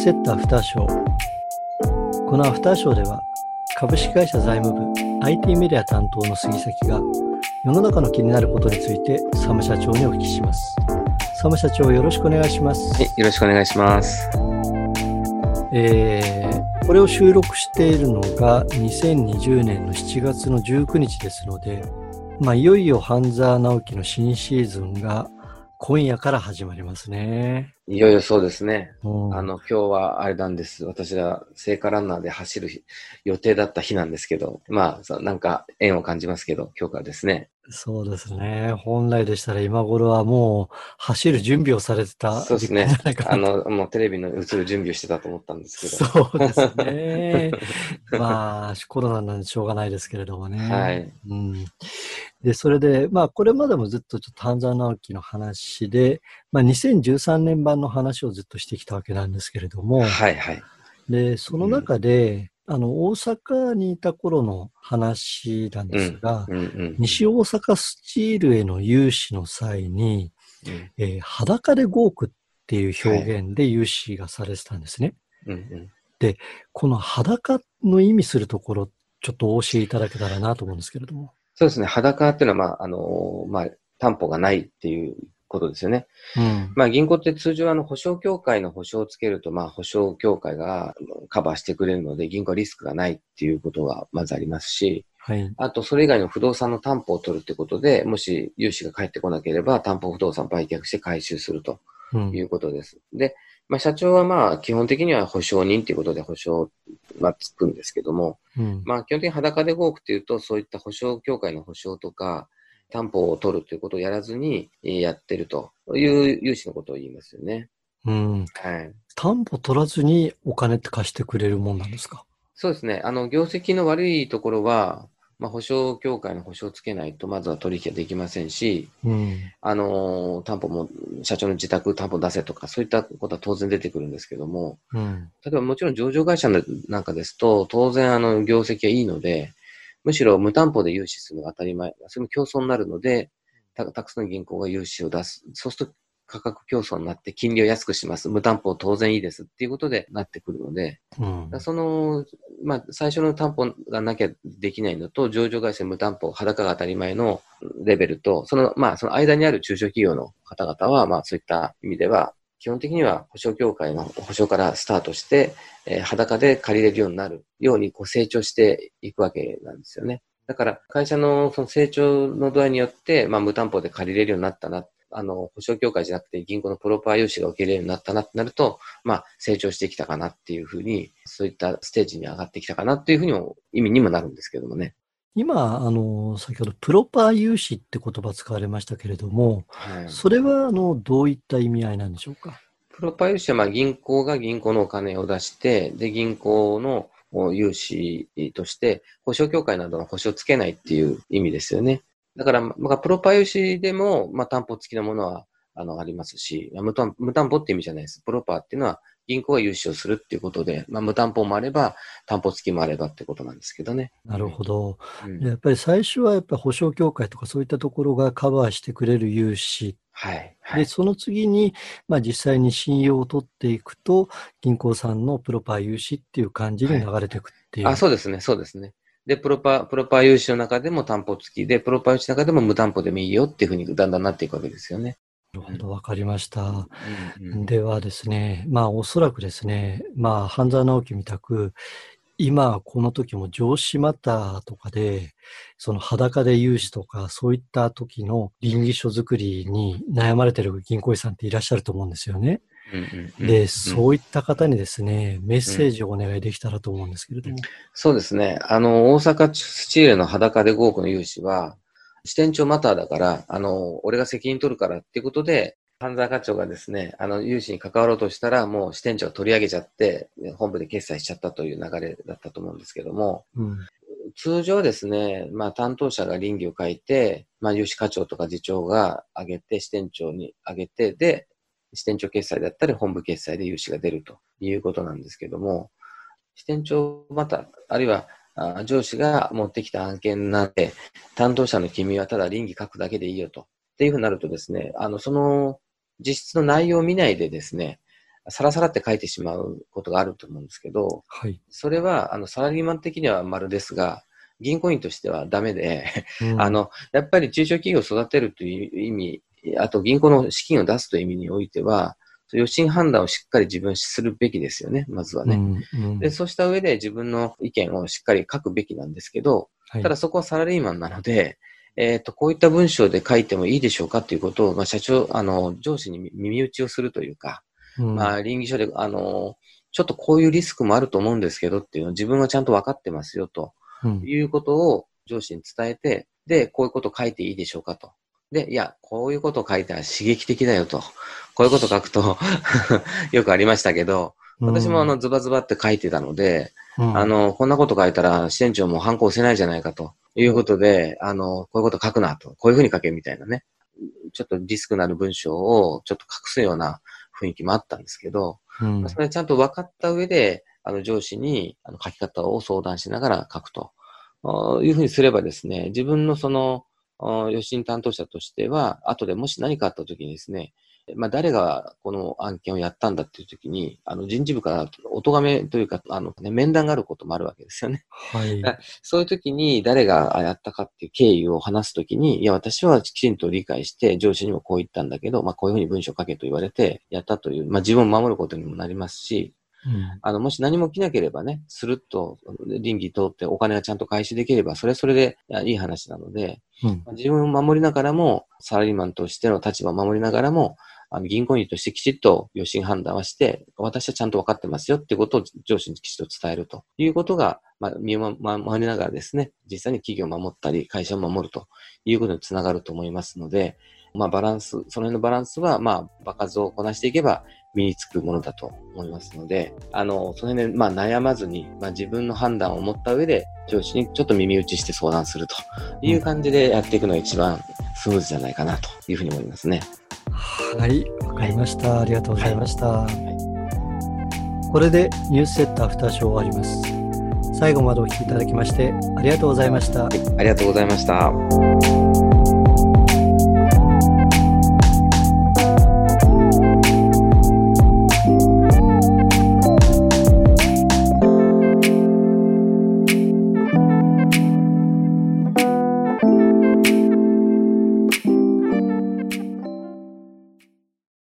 スセットアフターショー。このアフターショーでは株式会社財務部 IT メディア担当の杉崎が世の中の気になることについて佐ム社長にお聞きします。佐ム社長、よろしくお願いします。 はい、よろしくお願いします。 これを収録しているのが2020年の7月の19日ですので、いよいよ半沢直樹の新シーズンが今夜から始まりますね。 いよいよそうですね。 今今日はあれなんです。私が聖火ランナーで走る予定だった日なんですけど、なんか縁を感じますけど、今日からですね。 そうですね。本来でしたら今頃はもう走る準備をされてたそうですね。 時間じゃないかなと。 もうテレビの映る準備をしてたと思ったんですけど。 そうですね。コロナなんでしょうがないですけれどもね。 はい。 で、それで、これまでもずっとちょっと半沢直樹の話で、2013年版の話をずっとしてきたわけなんですけれども、 はいはい。 で、その中で、大阪にいた頃の話なんですが、西大阪スチールへの融資の際に、裸で5億っていう表現で融資がされてたんですね。で、この裸の意味するところ、ちょっとお教えいただけたらなと思うんですけれども。 そうですね。裸っていうのは、担保がないっていうことですよね。銀行って通常保証協会の保証をつけると、保証協会がカバーしてくれるので、銀行はリスクがないっていうことがまずありますし、あとそれ以外の不動産の担保を取るってことで、もし融資が返ってこなければ、担保不動産を売却して回収するということです。で、社長は基本的には保証人ということで保証がつくんですけども、基本的に裸で5億っていうと、そういった保証協会の保証とか、担保を取るということをやらずにやってるという融資のことを言いますよね。 担保取らずにお金って貸してくれるもんなんですか？ そうですね。業績の悪いところは、保証協会の保証をつけないと、まずは取引はできませんし、担保も、社長の自宅担保出せとか、そういったことは当然出てくるんですけども、例えばもちろん上場会社なんかですと、当然業績はいいので、むしろ無担保で融資するのが当たり前。それも競争になるので、たくさんの銀行が融資を出す。そうすると価格競争になって金利を安くします。無担保当然いいですっていうことでなってくるので、最初の担保がなきゃできないのと、上場会社無担保、裸が当たり前のレベルと、その間にある中小企業の方々は、そういった意味では、基本的には保証協会の保証からスタートして、裸で借りれるようになるように成長していくわけなんですよね。だから会社のその成長の度合いによって、無担保で借りれるようになったな。保証協会じゃなくて銀行のプロパー融資が受け入れるようになったなってなると、成長してきたかなっていうふうに、そういったステージに上がってきたかなっていうふうにも意味にもなるんですけどもね。 今、先ほどプロパー融資って言葉使われましたけれども、それは、どういった意味合いなんでしょうか？ プロパー融資は、銀行が銀行のお金を出して、で、銀行の融資として、保証協会などの保証をつけないっていう意味ですよね。だから、プロパー融資でも、担保付きのものは、ありますし、無担保って意味じゃないです。プロパーっていうのは、銀行が融資をするっていうことで、無担保もあれば、担保付きもあればってことなんですけどね。 なるほど。やっぱり最初は保証協会とかそういったところがカバーしてくれる融資。で、その次に、実際に信用を取っていくと、銀行さんのプロパー融資っていう感じに流れていくっていう。 そうですね、そうですね。で、プロパー融資の中でも担保付きで、プロパー融資の中でも無担保でもいいよっていうふうにだんだんなっていくわけですよね。 なるほど、わかりました。ではですね、おそらくですね、半沢直樹みたく、今、この時も上司マターとかで、その裸で融資とか、そういった時の稟議書作りに悩まれている銀行員さんっていらっしゃると思うんですよね。で、そういった方にですね、メッセージをお願いできたらと思うんですけれども。 そうですね。大阪スチールの裸で5億の融資は、支店長マターだから、俺が責任取るからっていうことで、半沢課長がですね、融資に関わろうとしたら、もう支店長が取り上げちゃって、本部で決済しちゃったという流れだったと思うんですけども、通常はですね、担当者が稟議を書いて、融資課長とか次長が上げて、支店長に上げて、で、支店長決済だったり、本部決済で融資が出るということなんですけども、支店長あるいは上司が持ってきた案件なんで、担当者の君はただ稟議書くだけでいいよと。っていうふうになるとですね、その実質の内容を見ないでですね、 サラサラって書いてしまうことがあると思うんですけど、 はい。 それは、サラリーマン的には丸ですが、銀行員としてはダメで、 うん。 やっぱり中小企業を育てるという意味、あと銀行の資金を出すという意味においては、予診判断をしっかり自分するべきですよね、まずはね。 うん。うで、 ん。 そうした上で自分の意見をしっかり書くべきなんですけど、 はい。 ただそこはサラリーマンなので、こういった文章で書いてもいいでしょうかということを、社長、上司に耳打ちをするというか、 うん。 倫理書で、ちょっとこういうリスクもあると思うんですけどっていうのを自分はちゃんと分かってますよとうん。 いうことを上司に伝えて、で、こういうことを書いていいでしょうかと。で、いや、こういうことを書いたら刺激的だよと。こういうことを書くとよくありましたけど、 う私もん。 ズバズバって書いてたので、 うん。 こんなこと書いたら支店長もハンコ押せないじゃないかということで、こういうこと書くなと。こういうふうに書けみたいなね。ちょっとリスクのある文章をちょっと隠すような雰囲気もあったんですけど、 うん。 それちゃんと分かった上で、上司に書き方を相談しながら書くというふうにすればですね、自分の予診担当者としては、後でもし何かあった時にですね、誰がこの案件をやったんだっていう時に、人事部からお咎めというか、面談があることもあるわけですよね。 はい。 そういう時に誰がやったかっていう経緯を話す時に、いや、私はきちんと理解して上司にもこう言ったんだけど、こういうふうに文章書けと言われてやったという、自分を守ることにもなりますし、 うん。 もし何も起きなければね、スルッと倫理通ってお金がちゃんと回収できれば、それはそれでいい話なので、 うん。 自分を守りながらも、サラリーマンとしての立場を守りながらも、銀行員としてきちっと予診判断はして、私はちゃんと分かってますよっていうことを上司にきちっと伝えるということが、身を守りながらですね、実際に企業を守ったり、会社を守るということにつながると思いますので、バランス、その辺のバランスは、場数をこなしていけば身につくものだと思いますので、その辺で、悩まずに、自分の判断を持った上で、上司にちょっと耳打ちして相談するという感じでやっていくのが一番スムーズじゃないかなというふうに思いますね。 はい、わかりました。ありがとうごはい。 ざいました。 はこれでニュースセットアフターショー終わります。最後までお聞きいただきましてありがとうございました。 い。ありがとうございました。